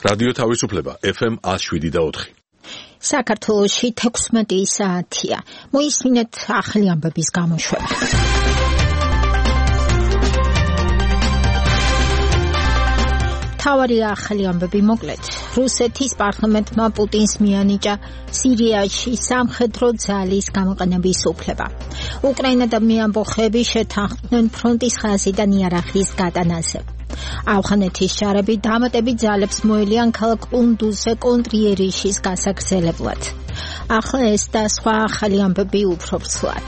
რადიო თავისუფლება FM 107.4. საქართველოში 16 საათია. მოისმინეთ ახალი ამბების გამოშვება. თავარი ახალი ამბები მოკლედ. რუსეთის პარლამენტმა პუტინს მიანიჭა სირიაში სამხედრო ძალის გამოყენების უფლება. უკრაინა და მეამბოხები შეთანხმდნენ ფრონტის ხაზიდან იარაღის გატანაზე. ავღანეთის ჯარები დამატებით ძალებს მოელიან ქალაქ ყუნდუზზე კონტრიერიშის გასაგრძელებლად. ახლა ეს და სხვა ახალი ამბები უფრო ცვლად.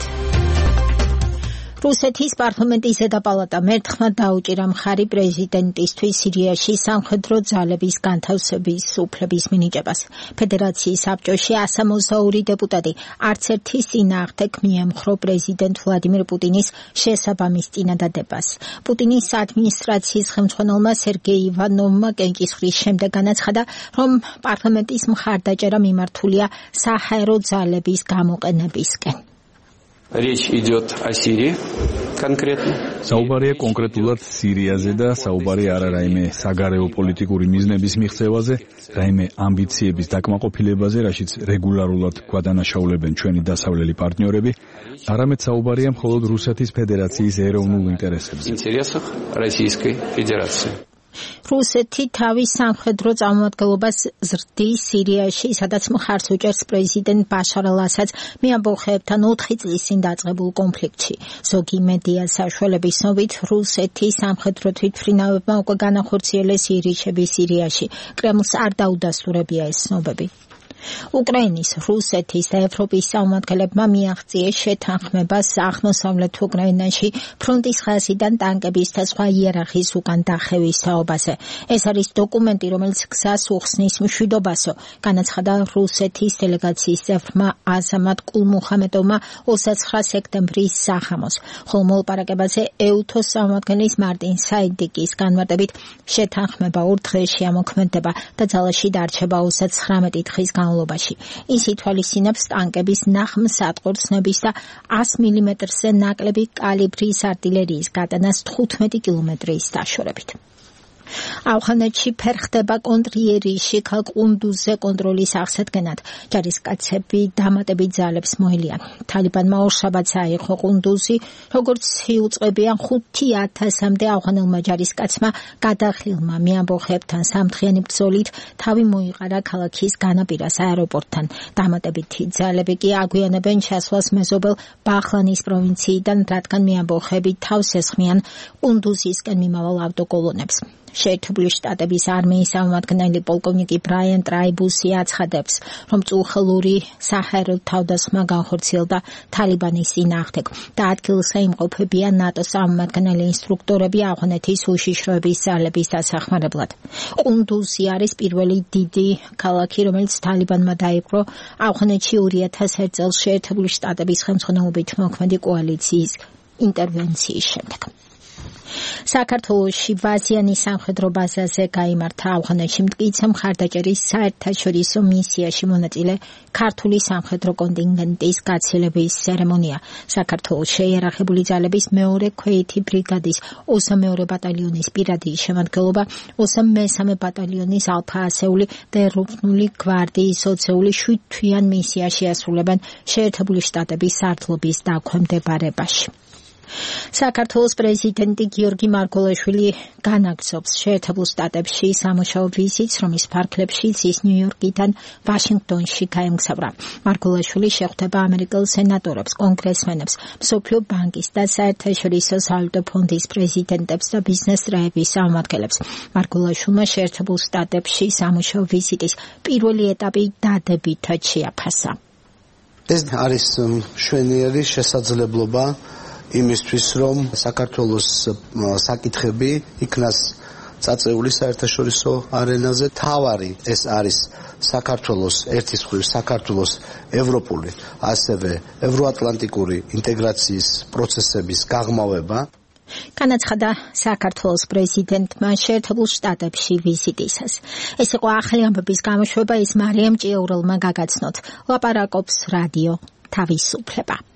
რუსეთის პარლამენტის ზედაპალატამ ერთხმად დაუჭირა მხარი პრეზიდენტისთვის სირიაში სამხედრო ძალების განთავსების უფლების მინიჭებას. ფედერაციის საბჭოში 162 დეპუტატი არც ერთის წინააღმდეგ მიემხრო პრეზიდენტ ვლადიმირ პუტინის შესაბამის წინადადებას. პუტინის ადმინისტრაციის ხელმძღვანელმა სერგეი ივანოვმა კენჭისყრის შემდეგ განაცხადა, რომ პარლამენტის მხარდაჭერა მიმართულია საჰაერო ძალების გამოყენებისკენ. Речь идет о Сирии конкретно. საუბარია კონკრეტულად სირიაზე და საუბარია არა რაიმე საგარეო პოლიტიკური მიზნების მიღწევაზე, რაიმე ამბიციების დაკმაყოფილებაზე, რაშიც რეგულარულად გვადანაშაულებენ ჩვენი დასავლელი პარტნიორები, არამედ საუბარია მხოლოდ რუსეთის ფედერაციის ეროვნულ ინტერესებზე. Интересах Российской Федерации. რუსეთი თავის სამხედრო წარმომადგენლობას ზრდის სირიაში, სადაც მხარს უჭერს პრეზიდენტ ბაშარ ალ-ასადს მეამბოხეებთან 4 წლის წინ დაწყებულ კონფლიქტში. ზოგი მედია საშუალების ცნობით, რუსეთის სამხედრო თვითმფრინავებმა უკვე განახორციელეს ირიჩები სირიაში. კრემლს არ დაუდასტურებია ეს ცნობები. უკრაინის, რუსეთის და ევროპის წარმომადგენლებმა მიაღწიეს შეთანხმებას აღმოსავლეთ უკრაინაში ფრონტის ხაზიდან ტანკების და სხვა იარაღის უკან დახევის თაობაზე. ეს არის დოკუმენტი, რომელიც გზას უხსნის მშვიდობასო, განაცხადა რუსეთის დელეგაციის წევრმა აზამატ კულმუხამედოვმა 29 სექტემბრის სახამოს. ხოლო მოლაპარაკებაზე ეუთოს წარმომადგენლის მარტინ საიდიკის განმარტებით შეთანხმება 2 დღეში ამოქმედება და ძალაში დარჩება 39 დღის განმავლობაში. ის ითვალისწინებს ტანკების ნახმსატყორცნების და 100 მმ-ზე ნაკლები კალიბრის артиლერიის გატანას 15 კილომეტრის დაშორებით. ავღანეთში ფერხდება კონტრიერიში ქალაქ ყუნდუზზე კონტროლის აღსადგენად. ჯარისკაცები დამატებით ძალებს მოელიან. თალიბანმა ორშაბათს აიღო ყუნდუზი, როგორც იუწყებიან 5000-მდე ავღანელმა ჯარისკაცმა გადაღლილმა მეამბოხეებთან სამდღიანი ბრძოლით თავი მოიყარა ქალაქის განაპირას აეროპორტთან. დამატებითი ძალები კი აგვიანებენ ჩასვლას მეზობელ ბაღლანის პროვინციიდან, რადგან მეამბოხეები თავს ესხმიან ყუნდუზისკენ მიმავალ ავტოკოლონებს. შეერთებული შტატების არმიის წარმომადგენელი პოლკოვნიკი ბრაიან ტრაიბუსი აცხადებს, რომ წუხელური საჰაერო თავდასხმა განხორციელდა თალიბანის წინააღმდეგ და ადგილზე იმყოფებიან ნატოს წარმომადგენელი ინსტრუქტორები ავღანეთის უშიშროების ძალების დასახმარებლად. ყუნდუზი არის პირველი დიდი ქალაქი, რომელიც თალიბანმა დაიპყრო ავღანეთში 2001 წელს შეერთებული შტატების ხელმძღვანელობით მოქმედი კოალიციის ინტერვენციის შემდეგ. საქართველოში ვაზიანის სამხედრო ბაზაზე გაიმართა ავღანეთში მტკიცე მხარდაჭერის საერთაშორისო მისიაში მონაწილე ქართული სამხედრო კონტინგენტის გაცილების ცერემონია. საქართველოს შეიარაღებული ძალების მეორე ქვეითი ბრიგადის 22 ბატალიონის პირადი შემადგენლობა, 23 ბატალიონის ალფა ასეული და ეროვნული გვარდიის 20 7-თვიან მისიაში ასრულებენ შეერთებული შტატების სარდლობის დაქვემდებარებაში. საქართველოს პრეზიდენტი გიორგი მარგველაშვილი განაგრძობს შეერთებულ შტატებში სამუშაო ვიზიტს, რომლის ფარგლებშიც ის ნიუ-იორკიდან ვაშინგტონში გაემგზავრა. მარგველაშვილი შეხვდება ამერიკელ სენატორებს, კონგრესმენებს, მსოფლიო ბანკის და საერთაშორისო სავალუტო ფონდის პრეზიდენტებს და ბიზნეს წრეების წარმომადგენლებს. მარგველაშვილმა შეერთებულ შტატებში სამუშაო ვიზიტის პირველი ეტაპი დადებითად შეაფასა. ეს არის მშვენიერი შესაძლებლობა იმისთვის, რომ საქართველოს საკითხები იქნას წაწეული საერთაშორისო არენაზე. თავარი ეს არის საქართველოს ერთის მხრივ საქართველოს ევროპული, ასევე ევროატლანტიკური ინტეგრაციის პროცესების გაღრმავება. განაცხადა საქართველოს პრეზიდენტმა შეერთებულ შტატებში ვიზიტისას. ეს იყო ახალი ამბების გამოშვება, ის მარიამ ჭიაურელმა გაგაცნოთ. ლაპარაკობს რადიო თავისუფლება.